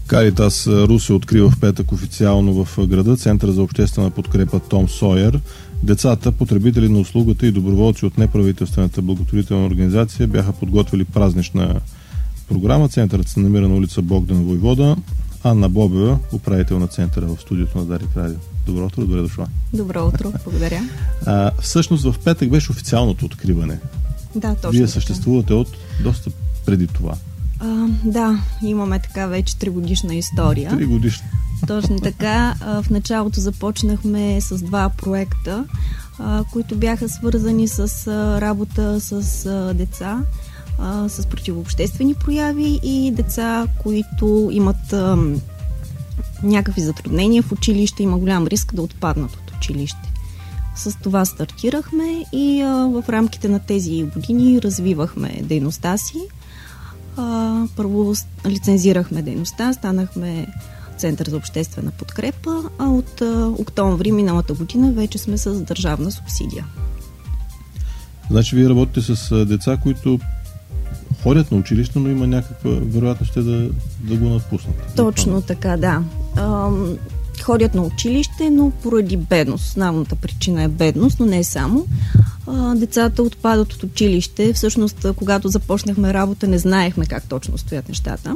Каритас Русе открива в петък официално в града Център за обществена подкрепа Том Сойер. Децата, потребители на услугата и доброволци от неправителствената благотворителна организация бяха подготвили празнична програма. Центърът се намира на улица Богдан Войвода. Анна Бобева, управител на центъра в студиото на Дарик Радио. Добро утро, добре дошла. Добро утро, благодаря. Всъщност в петък беше официалното откриване. Да, точно. Вие съществувате от доста преди това. Да, имаме така вече 3-годишна история. 3 годишна. Точно така. В началото започнахме с 2 проекта, които бяха свързани с работа с деца, с противообществени прояви и деца, които имат някакви затруднения в училище, има голям риск да отпаднат от училище. С това стартирахме и в рамките на тези години развивахме дейността си. Първо лицензирахме дейността, станахме Център за обществена подкрепа, а от октомври миналата година вече сме с държавна субсидия. Значи вие работите с деца, които ходят на училище, но има някаква вероятност да го напуснат. Точно така, да. Ходят на училище, но поради бедност. Основната причина е бедност, но не само. Децата отпадат от училище. Всъщност, когато започнахме работа, не знаехме как точно стоят нещата.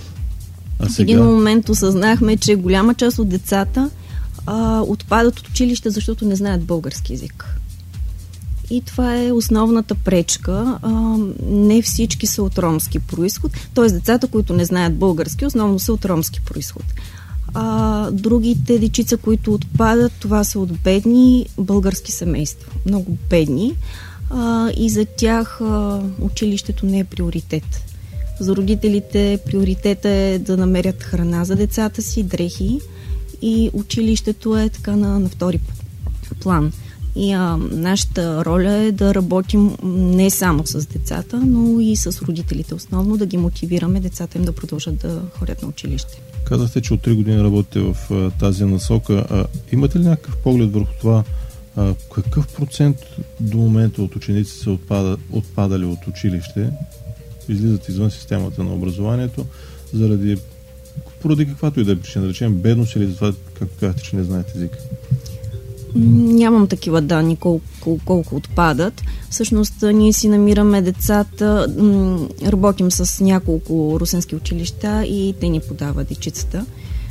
В един момент осъзнахме, че голяма част от децата отпадат от училище, защото не знаят български език. И това е основната пречка. Не всички са от ромски произход. Т.е. децата, които не знаят български, основно са от ромски произход. Другите дечица, които отпадат, това са от бедни български семейства. Много бедни. И за тях училището не е приоритет. За родителите приоритета е да намерят храна за децата си, дрехи, и училището е така на втори план. И нашата роля е да работим не само с децата, но и с родителите. Основно да ги мотивираме децата им да продължат да ходят на училище. Казахте, че от 3 години работите в тази насока. Имате ли някакъв поглед върху това? Какъв процент до момента от ученици са отпадали от училище, излизат извън системата на образованието, поради каквато и да е причина, да речем бедност или за това, както казахте, че не знаете език? Нямам такива данни колко отпадат. Всъщност ние си намираме децата, работим с няколко русенски училища и те ни подават дечицата.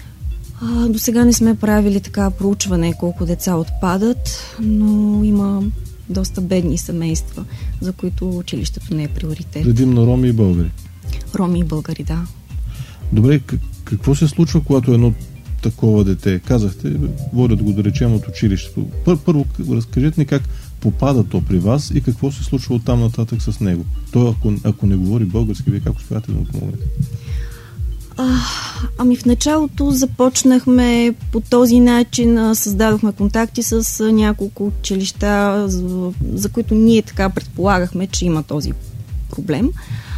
До сега не сме правили така проучване колко деца отпадат, но има доста бедни семейства, за които училището не е приоритет. Предимно роми и българи? Роми и българи, да. Добре, какво се случва, когато едно такова дете, казахте, водят го да речем от училището. Първо разкажете ни как попада то при вас и какво се случва оттам нататък с него. Той, ако не говори български, вие как успявате да му помогнете? В началото започнахме по този начин, създадохме контакти с няколко училища, за които ние така предполагахме, че има този проблем.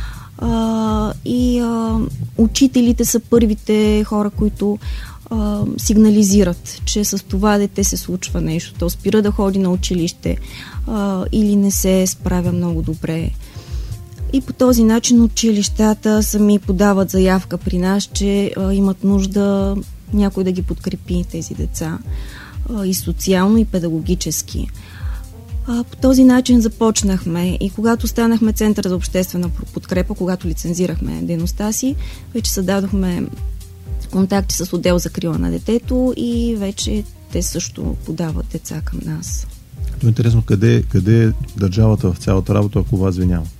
Учителите са първите хора, които сигнализират, че с това дете се случва нещо. То спира да ходи на училище или не се справя много добре. И по този начин училищата сами подават заявка при нас, че имат нужда някой да ги подкрепи тези деца и социално, и педагогически. По този начин започнахме и когато станахме Център за обществена подкрепа, когато лицензирахме дейността си, вече създадохме контакти с отдел за закрила на детето и вече те също подават деца към нас. То е интересно, къде е държавата в цялата работа, ако вас ви няма?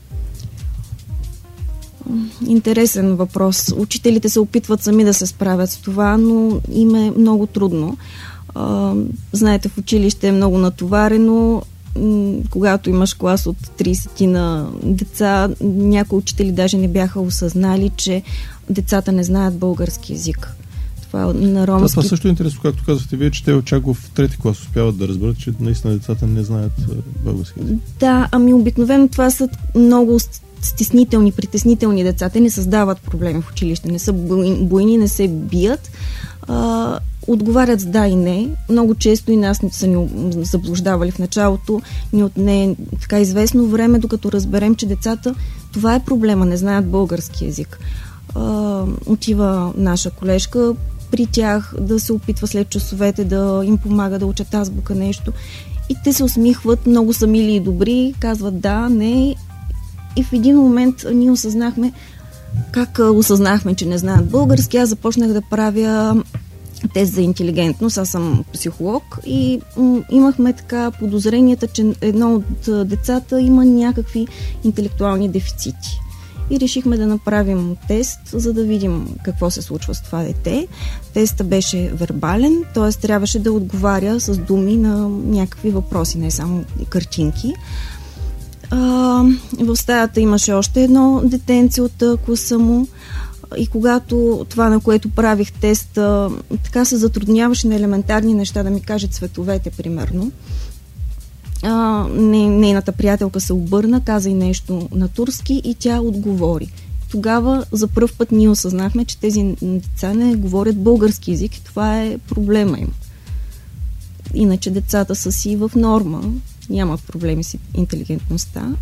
Интересен въпрос. Учителите се опитват сами да се справят с това, но им е много трудно. Знаете, в училище е много натоварено. Когато имаш клас от 30 на деца, някои учители даже не бяха осъзнали, че децата не знаят български език. Това на ромски... Това също е интересно, както казвате вие, че те чак в 3-ти клас успяват да разберат, че наистина децата не знаят български език. Да, обикновено това са много стеснителни, притеснителни деца. Те не създават проблеми в училище, не са буйни, не се бият. Отговарят с да и не. Много често и нас са ни заблуждавали в началото. Ни отне така известно време, докато разберем, че децата, това е проблема, не знаят български език. отива наша колежка при тях да се опитва след часовете да им помага да учат азбука нещо. И те се усмихват, много са мили и добри, казват да, не. И в един момент ние осъзнахме, че не знаят български. Аз започнах да правя тест за интелигентност. Аз съм психолог и имахме така подозренията, че едно от децата има някакви интелектуални дефицити. И решихме да направим тест, за да видим какво се случва с това дете. Тестът беше вербален, т.е. трябваше да отговаря с думи на някакви въпроси, не само картинки. В стаята имаше още едно детенце от класа му и когато това, на което правих тест, така се затрудняваше на елементарни неща, да ми каже цветовете, примерно. Нейната приятелка се обърна, каза и нещо на турски и тя отговори. Тогава за пръв път ние осъзнахме, че тези деца не говорят български език и това е проблема им. Иначе децата са си в норма, няма проблеми с интелигентността.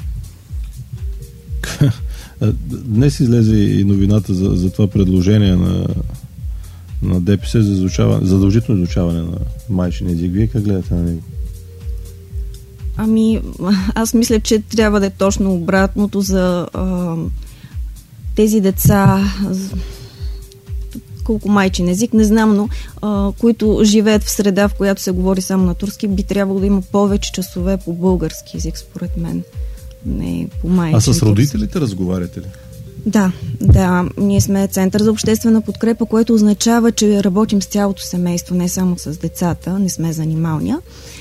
Днес излезе и новината за това предложение на ДПС за задължително изучаване на майчин език. Вие как гледате на него? Аз мисля, че трябва да е точно обратното за тези деца, колко майчин език, не знам, но които живеят в среда, в която се говори само на турски, би трябвало да има повече часове по български език, според мен. Не по майчин. А с родителите разговаряте ли? Да. Ние сме център за обществена подкрепа, което означава, че работим с цялото семейство, не само с децата, не сме занималния.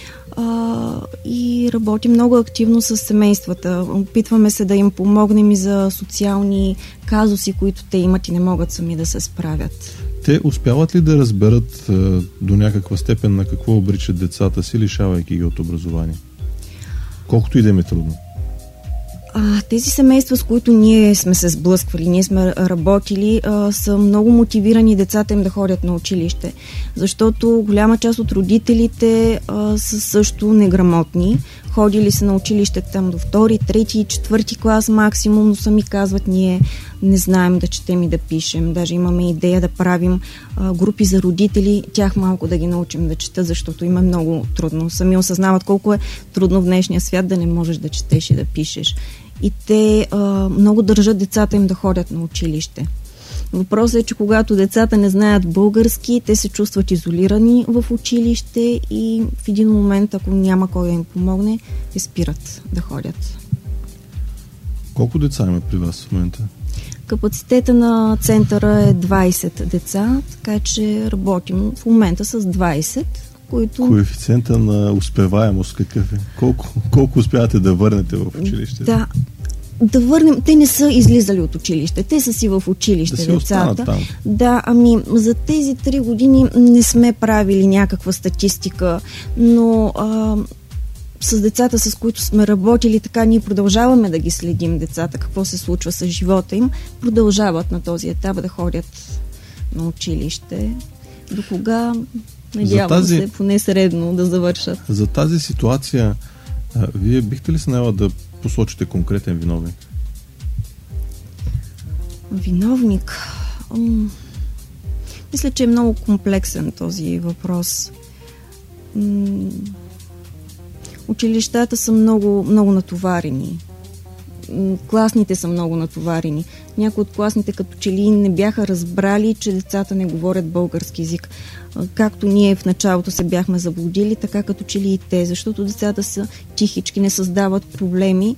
И работим много активно с семействата. Опитваме се да им помогнем и за социални казуси, които те имат и не могат сами да се справят. Те успяват ли да разберат до някаква степен на какво обричат децата си, лишавайки ги от образование? Колкото и да им е трудно. Тези семейства, с които ние сме се сблъсквали, ние сме работили, са много мотивирани децата им да ходят на училище, защото голяма част от родителите са също неграмотни. Ходили са на училище там до 2, 3 и 4 клас максимум, но сами казват, ние не знаем да четем и да пишем. Даже имаме идея да правим групи за родители, тях малко да ги научим да четат, защото им е много трудно. Сами осъзнават колко е трудно в днешния свят да не можеш да четеш и да пишеш. И те много държат децата им да ходят на училище. Въпросът е, че когато децата не знаят български, те се чувстват изолирани в училище и в един момент, ако няма кой да им помогне, те спират да ходят. Колко деца има при вас в момента? Капацитета на центъра е 20 деца, така че работим в момента с 20, които... Коефициента на успеваемост какъв е? Колко успявате да върнете в училище? Да върнем. Те не са излизали от училище. Те са си в училище, да децата. Там. Да, за тези 3 години не сме правили някаква статистика, но с децата, с които сме работили, така ние продължаваме да ги следим децата, какво се случва с живота им. Продължават на този етап да ходят на училище. До кога? Надявам се поне средно да завършат. За тази ситуация вие бихте ли снела да посочите конкретен виновник? Виновник? Мисля, че е много комплексен този въпрос. Училищата са много, много натоварени. Класните са много натоварени. Някои от класните като че ли не бяха разбрали, че децата не говорят български език. Както ние в началото се бяхме заблудили, така като че ли и те, защото децата са тихички, не създават проблеми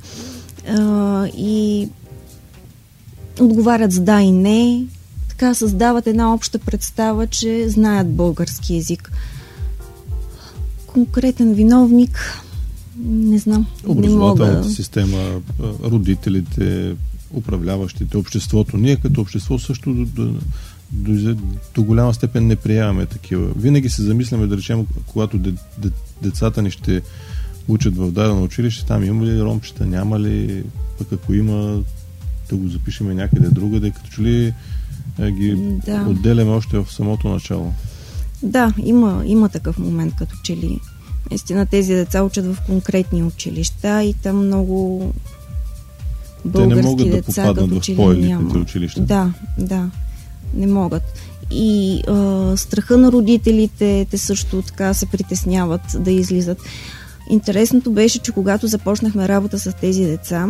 и отговарят с да и не. Така създават една обща представа, че знаят български език. Конкретен виновник не знам. Образователната система, родителите, управляващите, обществото. Ние като общество също до голяма степен не приемаме такива. Винаги се замисляме, да речем, когато децата ни ще учат в дадено училище, там има ли ромчета, няма ли, пък ако има, да го запишеме някъде другаде, като че ли ги отделяме още в самото начало. Да, има такъв момент, като че ли наистина тези деца учат в конкретни училища и там много български те не могат деца, да попаднат в по-елитните училища. Да, не могат. И страха на родителите, те също така се притесняват да излизат. Интересното беше, че когато започнахме работа с тези деца,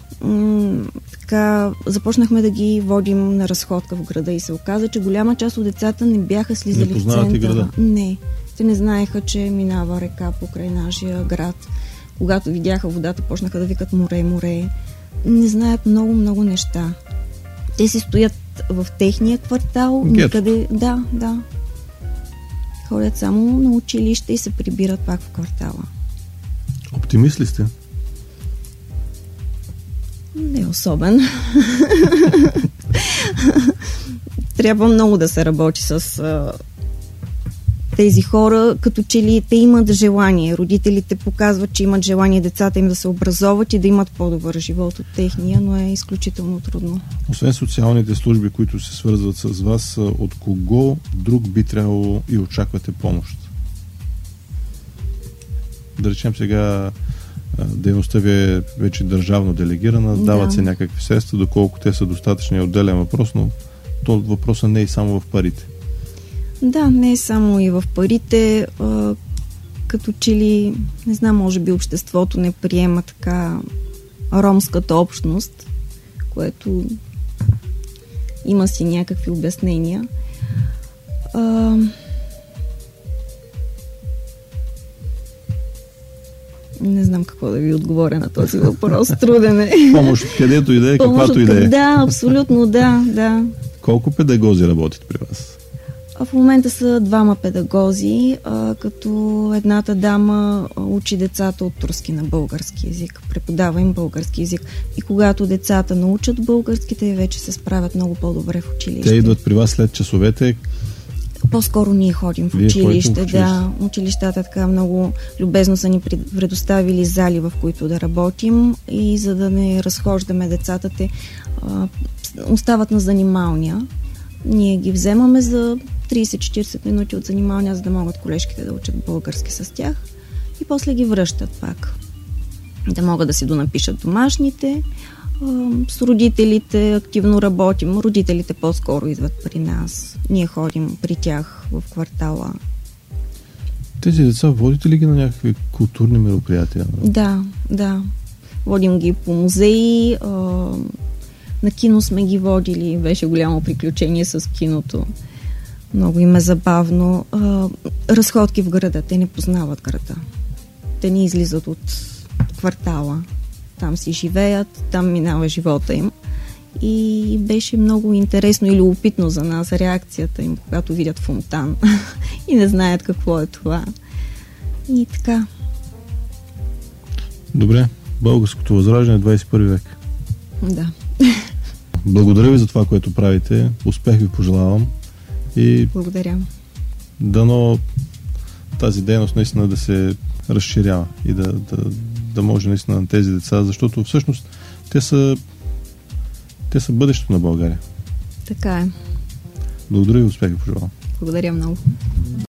така започнахме да ги водим на разходка в града и се оказа, че голяма част от децата не бяха слизали в центъра. Града? Не. Те не знаеха, че минава река покрай нашия град. Когато видяха водата, почнаха да викат море, море. Не знаят много неща. Те си стоят в техния квартал. Никъде. Да. Ходят само на училище и се прибират пак в квартала. Оптимист ли сте? Не особен. Трябва много да се работи с тези хора, като че ли те имат желание. Родителите показват, че имат желание децата им да се образоват и да имат по-добър живот от техния, но е изключително трудно. Освен социалните служби, които се свързват с вас, от кого друг би трябвало и очаквате помощ? Да речем сега дейността ви е вече държавно делегирана, дават се някакви средства, доколко те са достатъчни, отделен въпрос, но въпросът не е само в парите. Да, не е само и в парите, като че ли, не знам, може би обществото не приема така ромската общност, което има си някакви обяснения. Не знам какво да ви отговоря на този въпрос. Труден е. Помощ където и да е, каквато и да е. Да, абсолютно, да. Колко педагози работят при вас? В момента са 2 педагози, като едната дама учи децата от турски на български език. Преподава им български език. И когато децата научат български, те вече се справят много по-добре в училище. Те идват при вас след часовете? По-скоро ние ходим в училище. Да, училищата така много любезно са ни предоставили зали, в които да работим, и за да не разхождаме децата, те остават на занималния. Ние ги вземаме за 30-40 минути от занималния, за да могат колежките да учат български с тях, и после ги връщат пак. Да могат да си донапишат домашните. С родителите активно работим. Родителите по-скоро идват при нас. Ние ходим при тях в квартала. Тези деца водите ли ги на някакви културни мероприятия? Да. Водим ги по музеи. На кино сме ги водили. Беше голямо приключение с киното. Много им е забавно. Разходки в града. Те не познават града. Те не излизат от квартала. Там си живеят, там минава живота им. И беше много интересно и любопитно за нас реакцията им, когато видят фонтан и не знаят какво е това. И така. Добре. Българското възраждане 21 век. Да. Благодаря ви за това, което правите. Успех ви пожелавам. И благодаря. Дано тази дейност наистина да се разширява и да може наистина на тези деца, защото всъщност те са бъдещето на България. Така е. Благодаря и успех ви пожелавам. Благодаря много.